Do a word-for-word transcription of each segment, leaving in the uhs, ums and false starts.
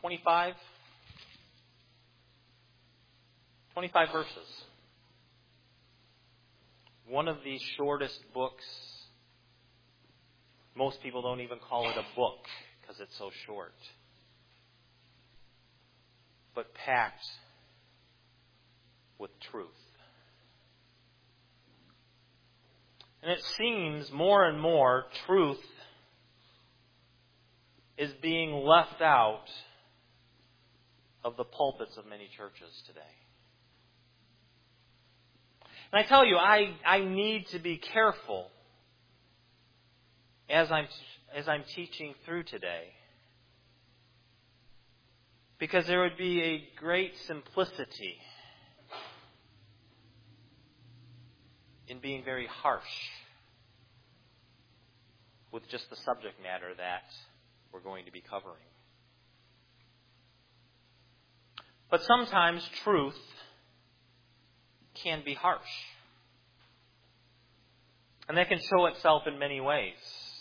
twenty-five? twenty-five verses. One of the shortest books. Most people don't even call it a book because it's so short. But packed with truth. And it seems more and more truth is being left out of the pulpits of many churches today. And I tell you, I, I need to be careful as I'm as I'm teaching through today. Because there would be a great simplicity in being very harsh with just the subject matter that we're going to be covering. But sometimes truth can be harsh. And that can show itself in many ways.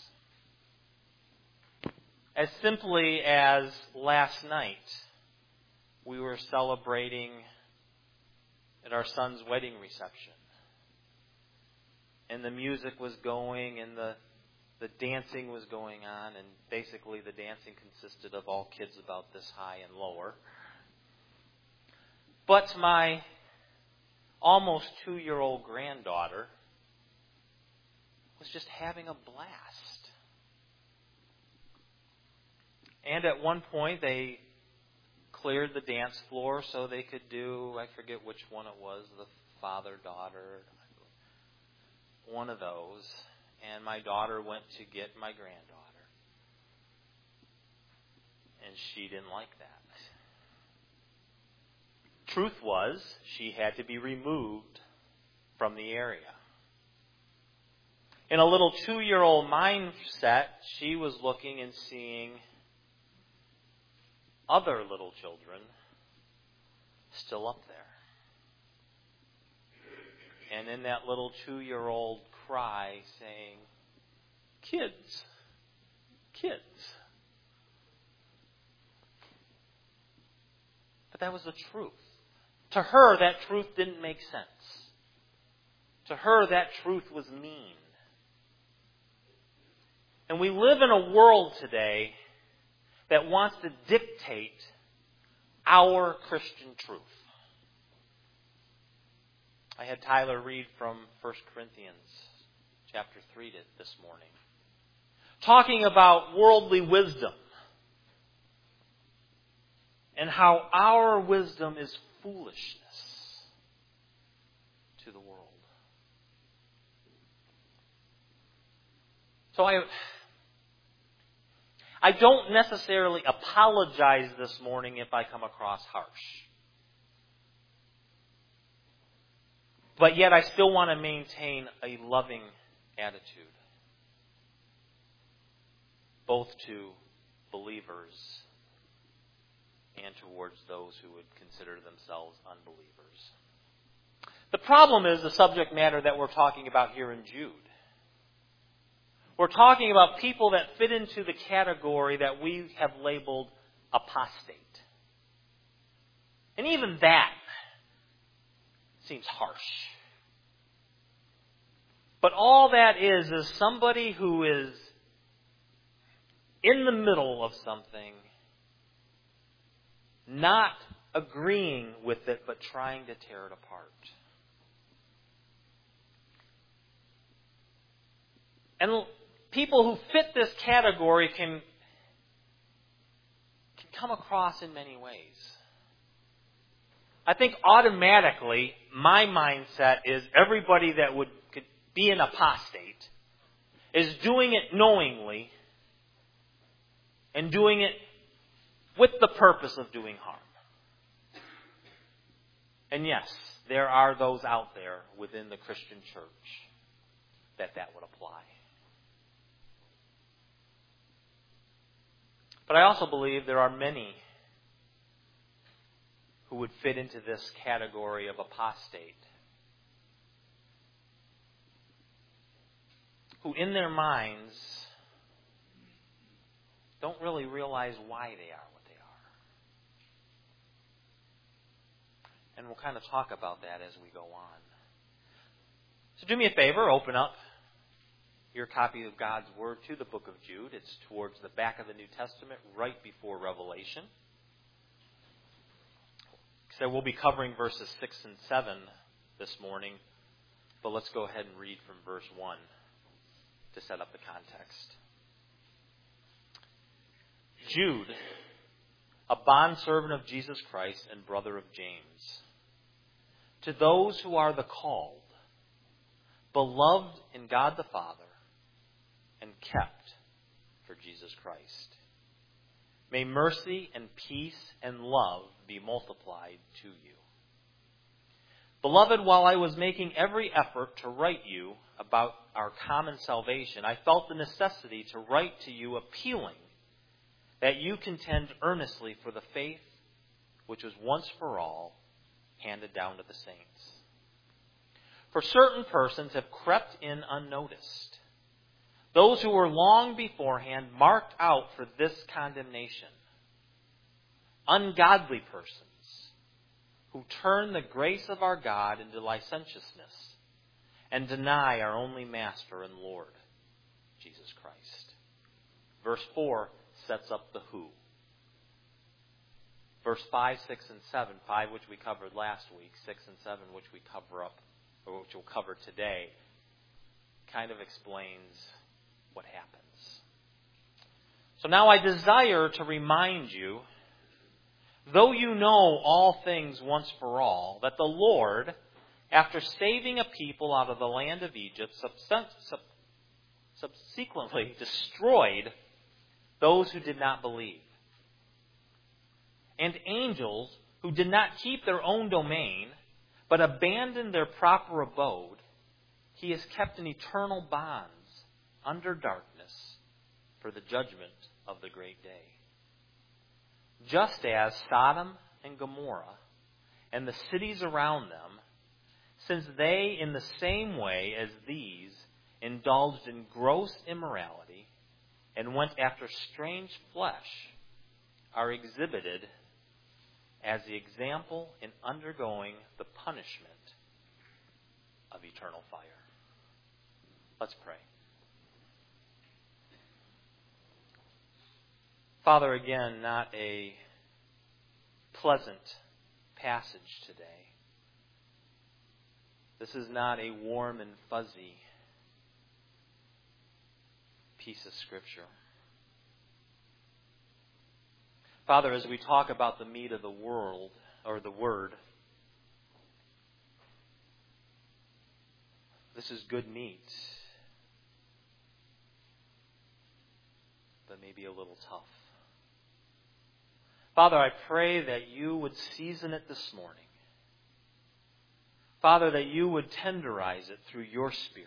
As simply as last night, we were celebrating at our son's wedding reception. And the music was going and the, the dancing was going on. And basically the dancing consisted of all kids about this high and lower. But my almost two-year-old granddaughter was just having a blast. And at one point, they cleared the dance floor so they could do, I forget which one it was, the father-daughter, one of those. And my daughter went to get my granddaughter. And she didn't like that. Truth was, she had to be removed from the area. In a little two-year-old mindset, she was looking and seeing other little children still up there. And in that little two-year-old cry saying, kids, kids. But that was the truth. To her, that truth didn't make sense. To her, that truth was mean. And we live in a world today that wants to dictate our Christian truth. I had Tyler read from First Corinthians chapter three this morning, talking about worldly wisdom and how our wisdom is foolishness to the world. So I... I don't necessarily apologize this morning if I come across harsh. But yet I still want to maintain a loving attitude. Both to believers and towards those who would consider themselves unbelievers. The problem is the subject matter that we're talking about here in Jude. We're talking about people that fit into the category that we have labeled apostate. And even that seems harsh. But all that is, is somebody who is in the middle of something, not agreeing with it, but trying to tear it apart. And people who fit this category can, can come across in many ways. I think automatically my mindset is everybody that would could be an apostate is doing it knowingly and doing it with the purpose of doing harm. And yes, there are those out there within the Christian church that that would apply. But I also believe there are many who would fit into this category of apostate, who in their minds don't really realize why they are what they are. And we'll kind of talk about that as we go on. So do me a favor, open up your copy of God's Word to the book of Jude. It's towards the back of the New Testament, right before Revelation. So we'll be covering verses six and seven this morning, but let's go ahead and read from verse one to set up the context. Jude, a bondservant of Jesus Christ and brother of James, to those who are the called, beloved in God the Father, and kept for Jesus Christ. May mercy and peace and love be multiplied to you. Beloved, while I was making every effort to write you about our common salvation, I felt the necessity to write to you appealing that you contend earnestly for the faith which was once for all handed down to the saints. For certain persons have crept in unnoticed, those who were long beforehand marked out for this condemnation. Ungodly persons who turn the grace of our God into licentiousness and deny our only Master and Lord, Jesus Christ. Verse four sets up the who. Verse five, six, and seven, five which we covered last week, six and seven which we cover up, or which we'll cover today, kind of explains what happens. So now I desire to remind you, though you know all things once for all, that the Lord, after saving a people out of the land of Egypt, subsequently destroyed those who did not believe. And angels who did not keep their own domain, but abandoned their proper abode, he has kept in eternal bonds under darkness for the judgment of the great day. Just as Sodom and Gomorrah and the cities around them, since they in the same way as these indulged in gross immorality and went after strange flesh, are exhibited as the example in undergoing the punishment of eternal fire. Let's pray. Father, again, not a pleasant passage today. This is not a warm and fuzzy piece of Scripture. Father, as we talk about the meat of the world, or the Word, this is good meat, but maybe a little tough. Father, I pray that you would season it this morning. Father, that you would tenderize it through your Spirit.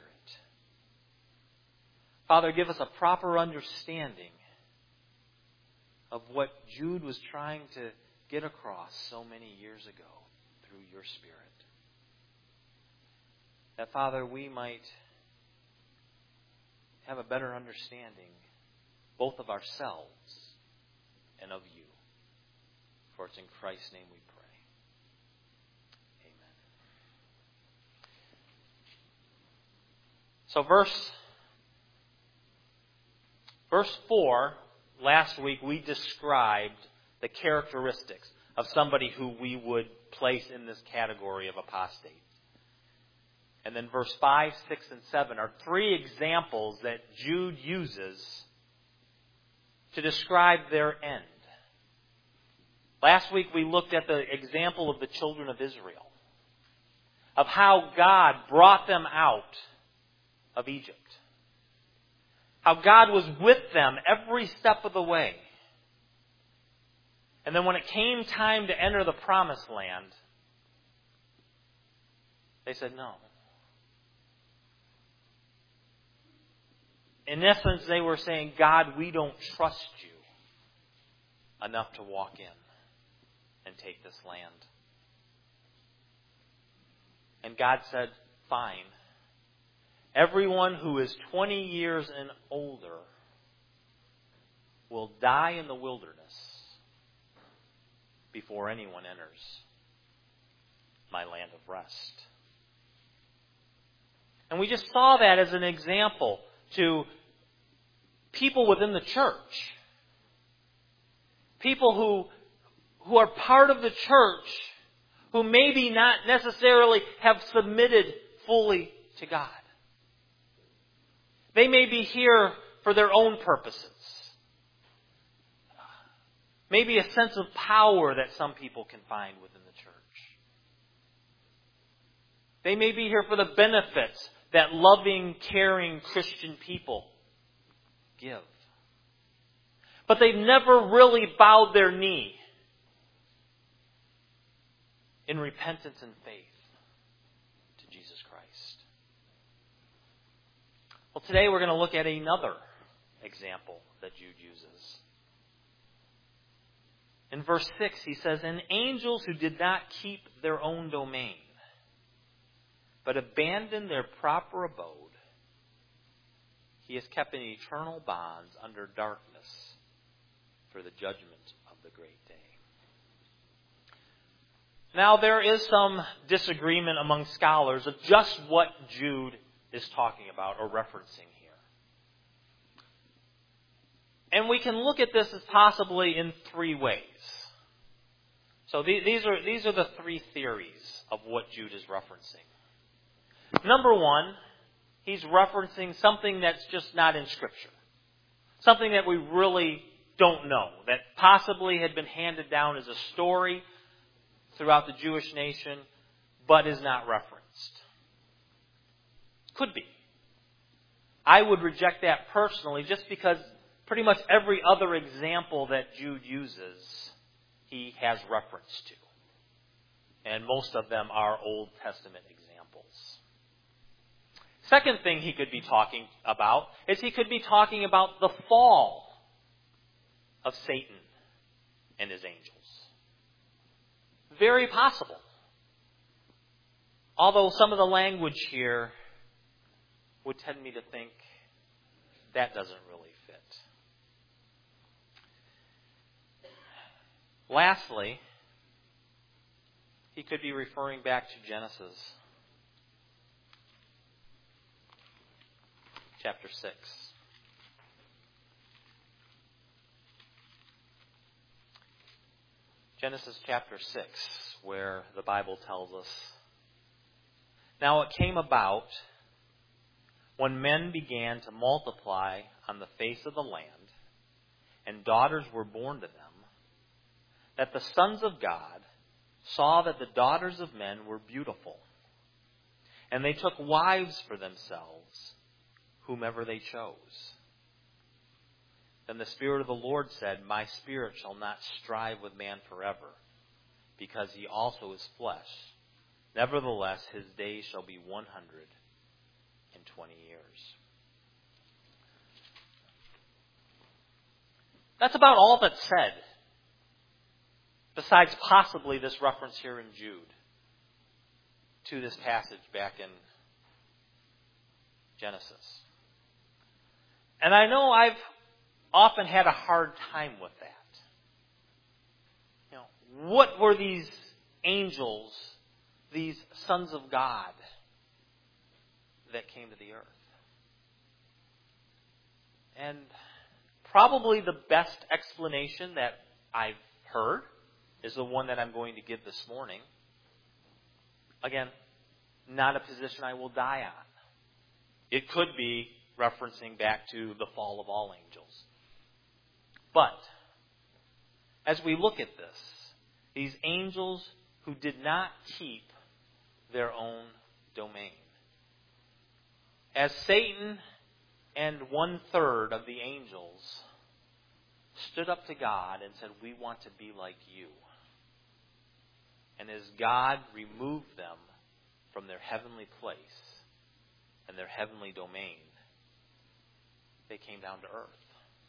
Father, give us a proper understanding of what Jude was trying to get across so many years ago through your Spirit. That, Father, we might have a better understanding both of ourselves and of you. For it's in Christ's name we pray. Amen. So verse, verse four, last week we described the characteristics of somebody who we would place in this category of apostate. And then verse five, six, and seven are three examples that Jude uses to describe their end. Last week we looked at the example of the children of Israel, of how God brought them out of Egypt, how God was with them every step of the way. And then when it came time to enter the promised land, they said no. In essence, they were saying, God, we don't trust you enough to walk in and take this land. And God said, fine. Everyone who is twenty years and older will die in the wilderness before anyone enters my land of rest. And we just saw that as an example to people within the church. People who, who are part of the church, who maybe not necessarily have submitted fully to God. They may be here for their own purposes. Maybe a sense of power that some people can find within the church. They may be here for the benefits that loving, caring Christian people give. But they've never really bowed their knee in repentance and faith to Jesus Christ. Well, today we're going to look at another example that Jude uses. In verse six, he says, "And angels who did not keep their own domain, but abandoned their proper abode, he has kept in eternal bonds under darkness for the judgment of the great day." Now, there is some disagreement among scholars of just what Jude is talking about or referencing here. And we can look at this as possibly in three ways. So these are, these are the three theories of what Jude is referencing. Number one, he's referencing something that's just not in Scripture. Something that we really don't know, that possibly had been handed down as a story throughout the Jewish nation, but is not referenced. Could be. I would reject that personally just because pretty much every other example that Jude uses, he has reference to. And most of them are Old Testament examples. Second thing he could be talking about is he could be talking about the fall of Satan and his angels. Very possible. Although some of the language here would tend me to think that doesn't really fit. Lastly, he could be referring back to Genesis chapter six. Genesis chapter six, where the Bible tells us, "Now it came about, when men began to multiply on the face of the land, and daughters were born to them, that the sons of God saw that the daughters of men were beautiful, and they took wives for themselves, whomever they chose. Then the Spirit of the Lord said, My spirit shall not strive with man forever, because he also is flesh. Nevertheless, his days shall be one hundred and twenty years." That's about all that's said, besides possibly this reference here in Jude to this passage back in Genesis. And I know I've often had a hard time with that. You know, what were these angels, these sons of God that came to the earth? And probably the best explanation that I've heard is the one that I'm going to give this morning. Again, not a position I will die on. It could be referencing back to the fall of all angels. But, as we look at this, these angels who did not keep their own domain. As Satan and one third of the angels stood up to God and said, "We want to be like you." And as God removed them from their heavenly place and their heavenly domain, they came down to earth.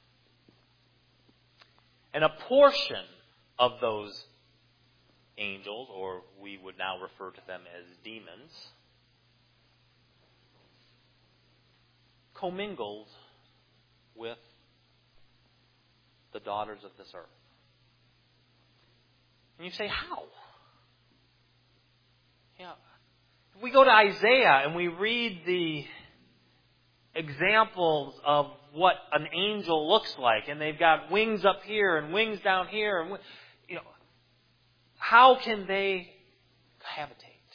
And a portion of those angels, or we would now refer to them as demons, commingled with the daughters of this earth. And you say, how? You know, if we go to Isaiah and we read the examples of what an angel looks like, and they've got wings up here and wings down here, and you know, how can they cohabitate?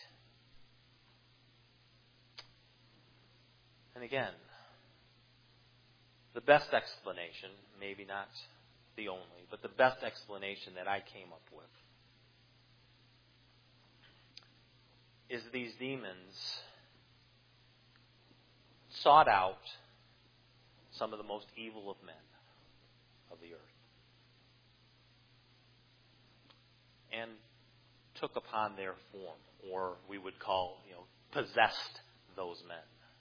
And again, the best explanation, maybe not the only, but the best explanation that I came up with is these demons sought out some of the most evil of men of the earth and took upon their form, or we would call, you know, possessed those men,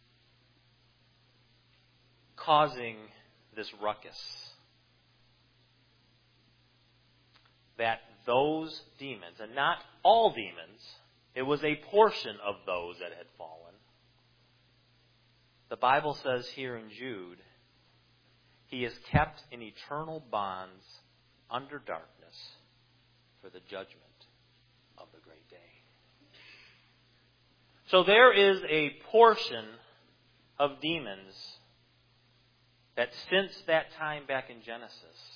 causing this ruckus that those demons, and not all demons, it was a portion of those that had fallen. The Bible says here in Jude, he is kept in eternal bonds under darkness for the judgment of the great day. So there is a portion of demons that since that time back in Genesis,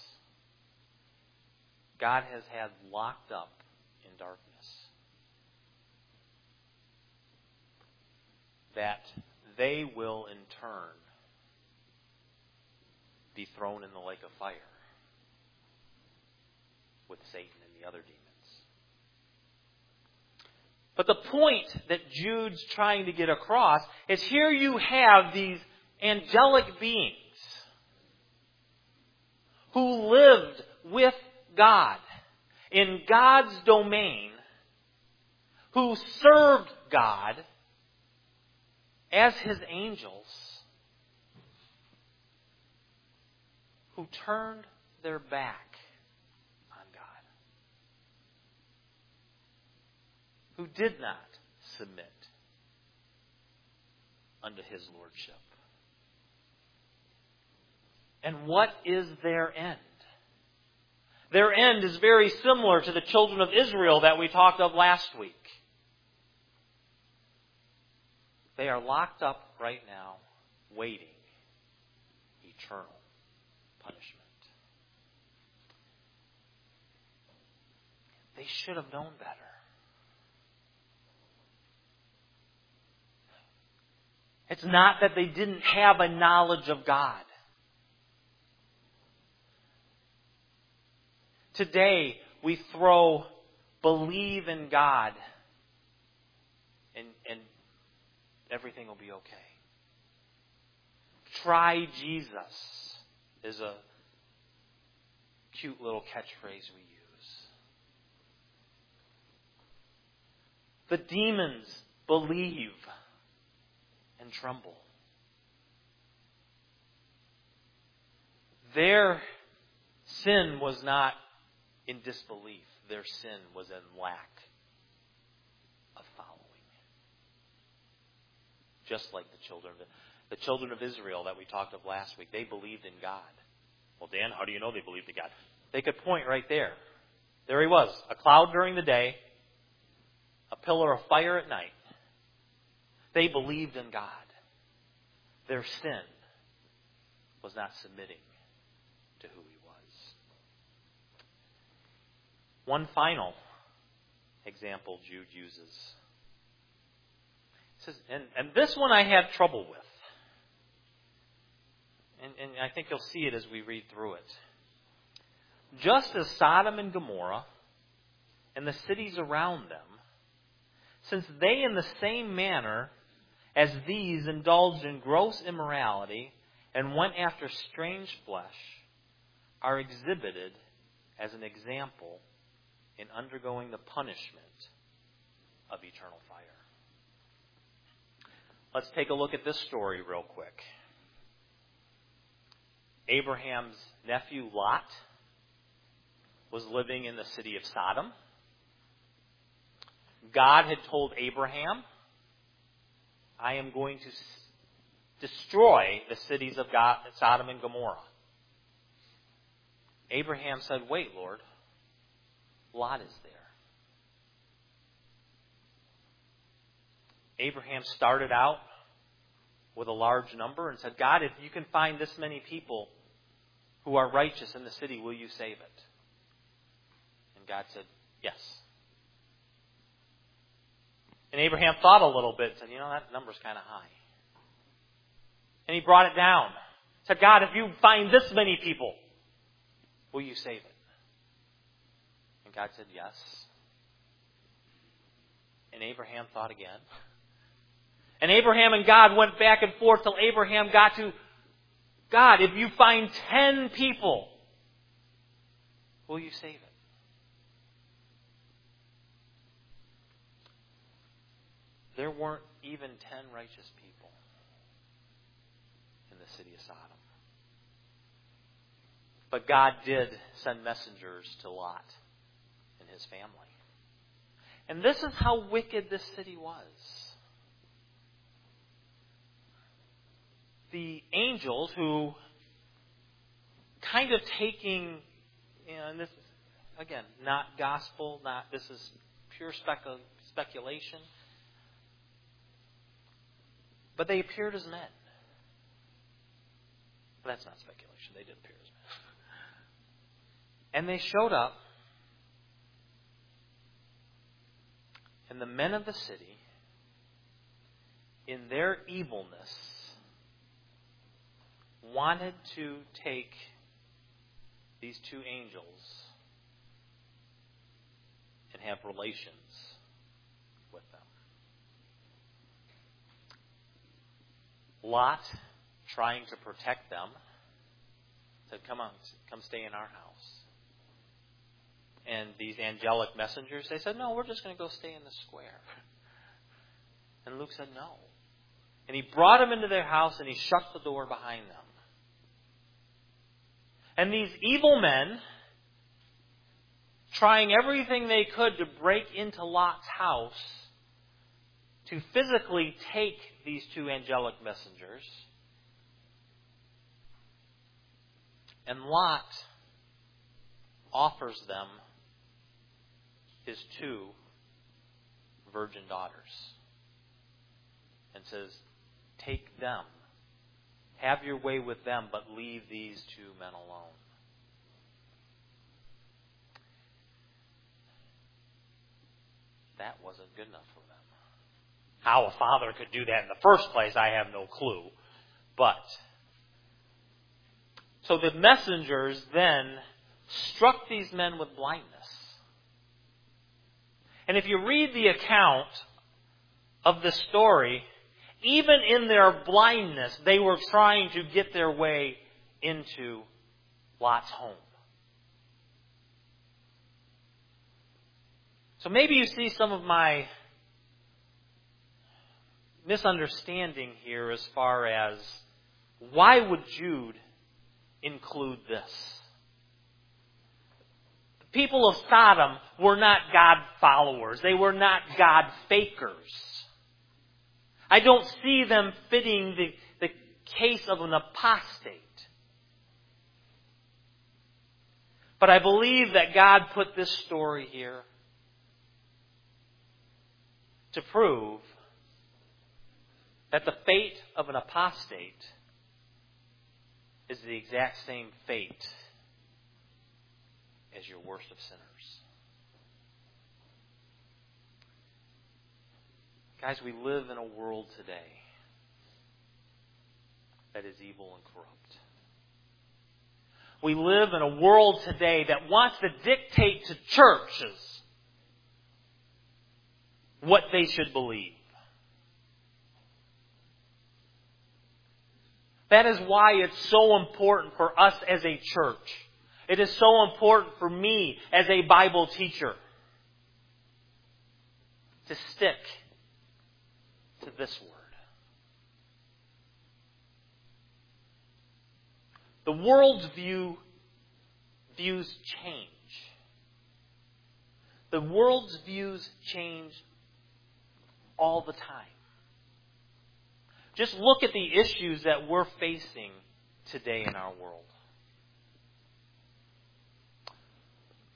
God has had locked up in darkness. That they will in turn be thrown in the lake of fire with Satan and the other demons. But the point that Jude's trying to get across is here you have these angelic beings who lived with God in God's domain, who served God as His angels, who turned their back on God, who did not submit unto His lordship. And what is their end? Their end is very similar to the children of Israel that we talked of last week. They are locked up right now, waiting eternal punishment. They should have known better. It's not that they didn't have a knowledge of God. Today, we throw believe in God and, and everything will be okay. Try Jesus is a cute little catchphrase we use. The demons believe and tremble. Their sin was not in disbelief. Their sin was in lack of following. Just like the children of the children of Israel that we talked of last week, they believed in God. Well, Dan, how do you know they believed in God? They could point right there. There he was, a cloud during the day, a pillar of fire at night. They believed in God. Their sin was not submitting to who He was. One final example Jude uses. He says, and, and this one I had trouble with. And, and I think you'll see it as we read through it. Just as Sodom and Gomorrah and the cities around them, since they in the same manner as these indulged in gross immorality and went after strange flesh, are exhibited as an example in undergoing the punishment of eternal fire. Let's take a look at this story real quick. Abraham's nephew Lot was living in the city of Sodom. God had told Abraham, I am going to s- destroy the cities of God, Sodom and Gomorrah. Abraham said, wait, Lord, Lot is there. Abraham started out with a large number and said, God, if you can find this many people who are righteous in the city, will you save it? And God said, yes. And Abraham thought a little bit and said, you know, that number's kind of high. And he brought it down. Said, God, if you find this many people, will you save it? And God said, yes. And Abraham thought again. And Abraham and God went back and forth till Abraham got to, God, if you find ten people, will you save it? There weren't even ten righteous people in the city of Sodom. But God did send messengers to Lot and his family. And this is how wicked this city was. The angels who, kind of taking, you know, and this is, again, not gospel, not, this is pure specu- speculation. But they appeared as men. But that's not speculation. They did appear as men. And they showed up. And the men of the city, in their evilness, wanted to take these two angels and have relations with them. Lot, trying to protect them, said, come on, come stay in our house. And these angelic messengers, they said, no, we're just going to go stay in the square. And Luke said, no. And he brought them into their house and he shut the door behind them. And these evil men, trying everything they could to break into Lot's house, to physically take these two angelic messengers. And Lot offers them his two virgin daughters and says, take them. Have your way with them, but leave these two men alone. That wasn't good enough for them. How a father could do that in the first place, I have no clue. But, so the messengers then struck these men with blindness. And if you read the account of the story, even in their blindness, they were trying to get their way into Lot's home. So maybe you see some of my misunderstanding here as far as why would Jude include this? The people of Sodom were not God followers. They were not God fakers. I don't see them fitting the, the case of an apostate. But I believe that God put this story here to prove that the fate of an apostate is the exact same fate as your worst of sinners. Guys, we live in a world today that is evil and corrupt. We live in a world today that wants to dictate to churches what they should believe. That is why it's so important for us as a church. It is so important for me as a Bible teacher to stick to this word. The world's view views change. The world's views change all the time. Just look at the issues that we're facing today in our world.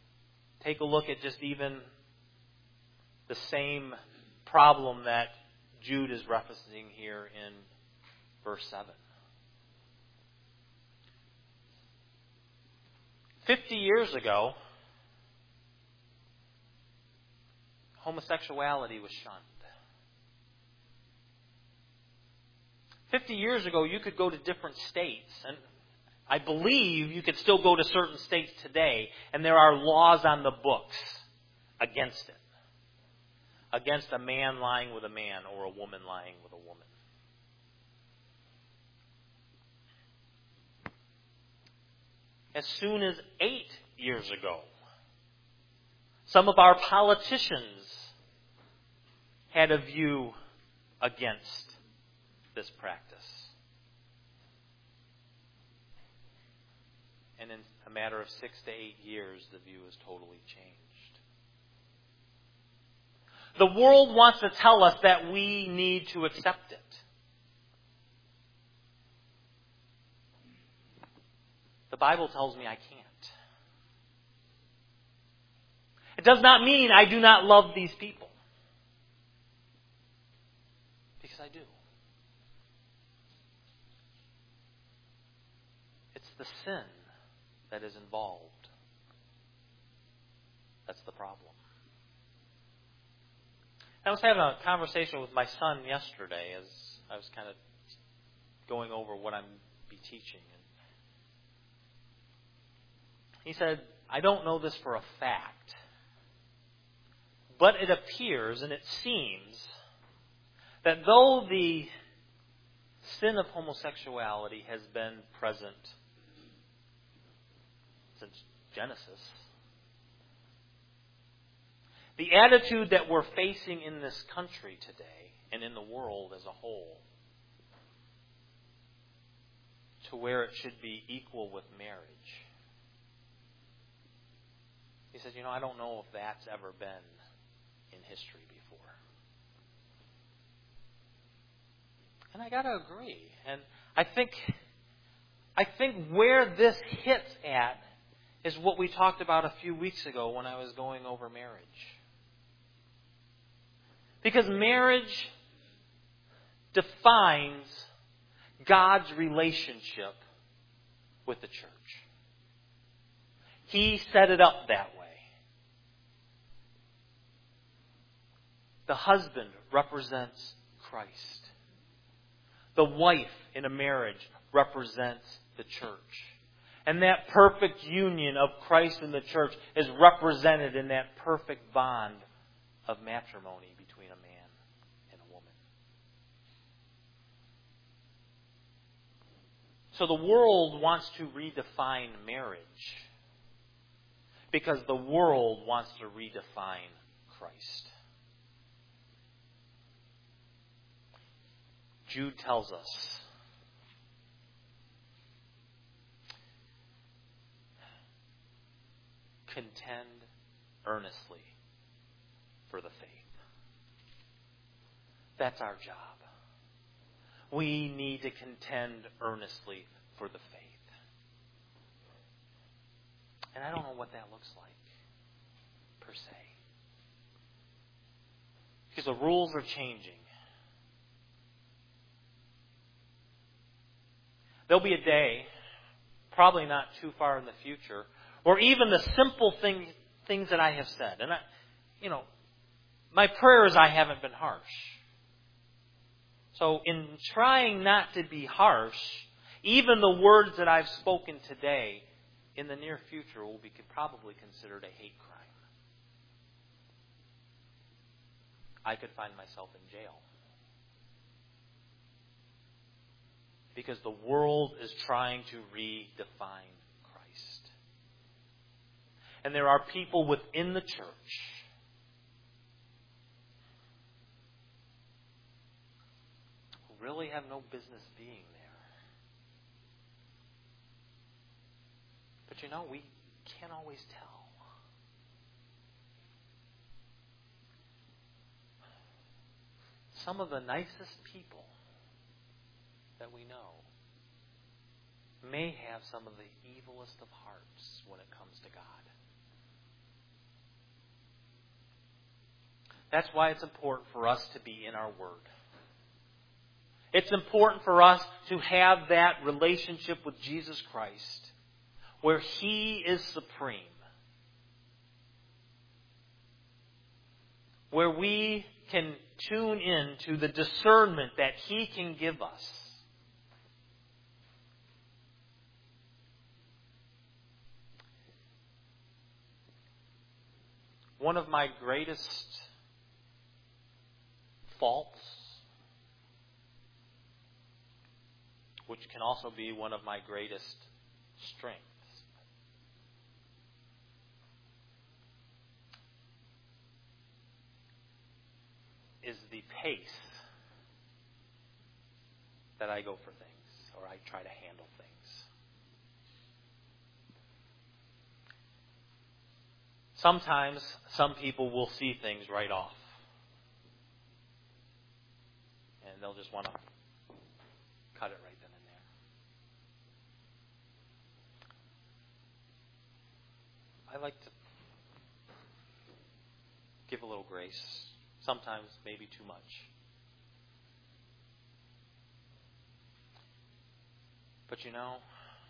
Take a look at just even the same problem that Jude is referencing here in verse seven. Fifty years ago, homosexuality was shunned. Fifty years ago, you could go to different states, and I believe you could still go to certain states today, and there are laws on the books against it. Against a man lying with a man or a woman lying with a woman. As soon as eight years ago, some of our politicians had a view against this practice. And in a matter of six to eight years, the view has totally changed. The world wants to tell us that we need to accept it. The Bible tells me I can't. It does not mean I do not love these people. Because I do. It's the sin that is involved. That's the problem. I was having a conversation with my son yesterday as I was kind of going over what I'm be teaching. And he said, I don't know this for a fact, but it appears and it seems that though the sin of homosexuality has been present since Genesis, the attitude that we're facing in this country today and in the world as a whole, to where it should be equal with marriage. He says, you know, I don't know if that's ever been in history before. And I got to agree. And I think, I think where this hits at is what we talked about a few weeks ago when I was going over marriage. Because marriage defines God's relationship with the church. He set it up that way. The husband represents Christ. The wife in a marriage represents the church. And that perfect union of Christ and the church is represented in that perfect bond of matrimony between a man and a woman. So the world wants to redefine marriage because the world wants to redefine Christ. Jude tells us contend earnestly for the faith. That's our job. We need to contend earnestly for the faith. And I don't know what that looks like, per se. Because the rules are changing. There'll be a day, probably not too far in the future, or even the simple thing, things that I have said. And, I, you know, my prayer is I haven't been harsh. So in trying not to be harsh, even the words that I've spoken today, in the near future will be probably considered a hate crime. I could find myself in jail. Because the world is trying to redefine Christ. And there are people within the church who really have no business being there. But you know, we can't always tell. Some of the nicest people that we know may have some of the evilest of hearts when it comes to God. That's why it's important for us to be in our Word. It's important for us to have that relationship with Jesus Christ where He is supreme. Where we can tune in to the discernment that He can give us. One of my greatest faults, which can also be one of my greatest strengths, is the pace that I go for things, or I try to handle things. Sometimes some people will see things right off. And they'll just want to cut it right then and there. I like to give a little grace. Sometimes maybe too much. But you know,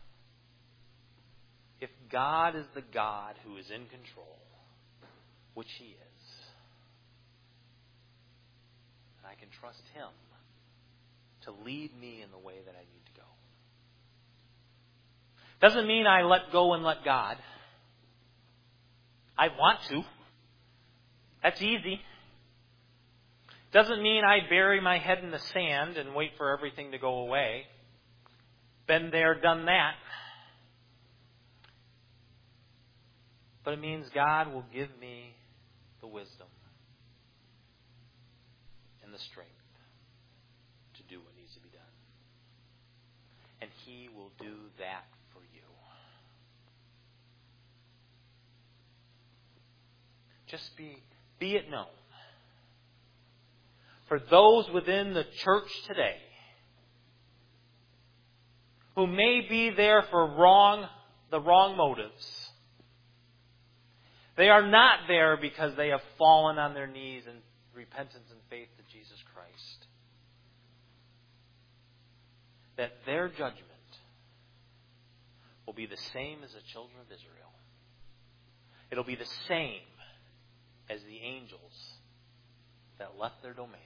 if God is the God who is in control, which He is, and I can trust Him to lead me in the way that I need to go. Doesn't mean I let go and let God. I want to. That's easy. Doesn't mean I bury my head in the sand and wait for everything to go away. Been there, done that. But it means God will give me the wisdom and the strength to do what needs to be done. And He will do that for you. Just be, be it known. For those within the church today who may be there for wrong, the wrong motives, they are not there because they have fallen on their knees in repentance and faith to Jesus Christ. That their judgment will be the same as the children of Israel. It'll be the same as the angels that left their domain.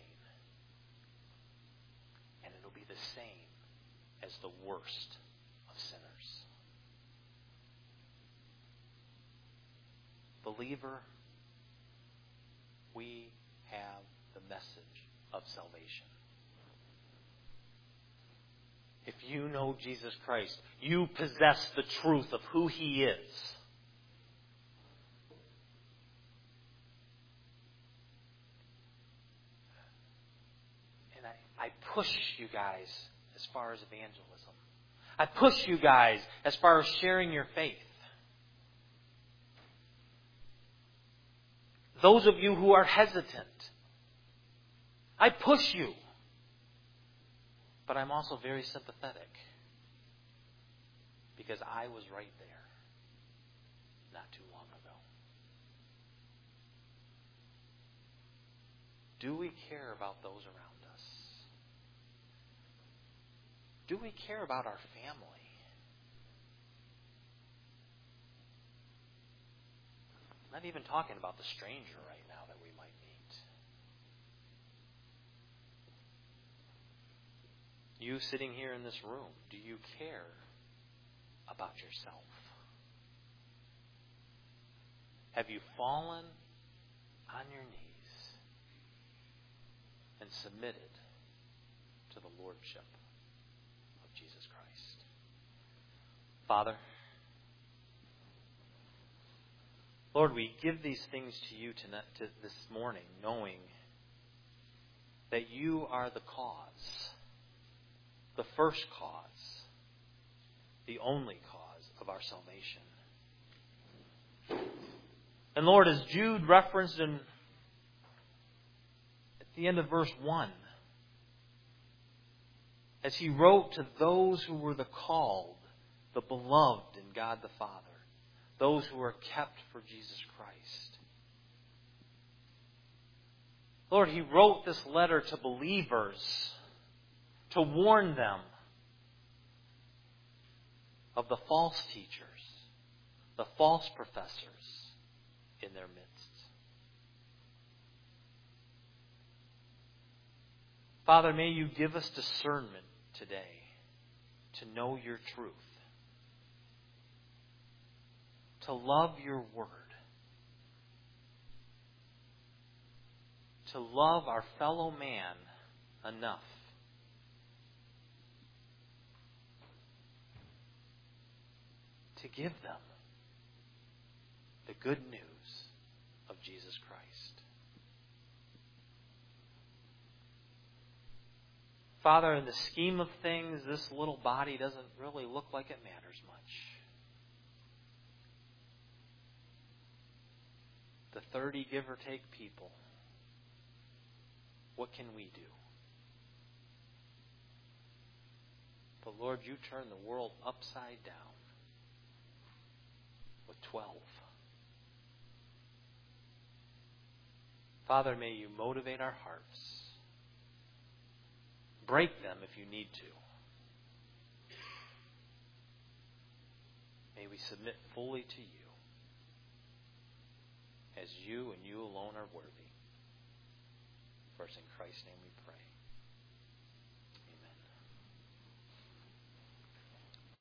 And it'll be the same as the worst of sinners. Believer, we have the message of salvation. If you know Jesus Christ, you possess the truth of who He is. And I, I push you guys as far as evangelism. I push you guys as far as sharing your faith. Those of you who are hesitant, I push you. But I'm also very sympathetic. Because I was right there not too long ago. Do we care about those around us? Do we care about our family? I'm not even talking about the stranger right now that we might meet. You sitting here in this room, do you care about yourself? Have you fallen on your knees and submitted to the lordship of Jesus Christ? Father, Lord, we give these things to you tonight, to this morning, knowing that you are the cause, the first cause, the only cause of our salvation. And Lord, as Jude referenced in at the end of verse one, as he wrote to those who were the called, the beloved in God the Father, those who are kept for Jesus Christ. Lord, he wrote this letter to believers, to warn them of the false teachers, the false professors in their midst. Father, may you give us discernment today to know your truth, to love your word, to love our fellow man enough to give them the good news of Jesus Christ. Father, in the scheme of things, this little body doesn't really look like it matters much. The thirty give or take people, what can we do? But Lord, you turn the world upside down with twelve. Father, may you motivate our hearts. Break them if you need to. May we submit fully to you, as you and you alone are worthy. For it's in Christ's name we pray.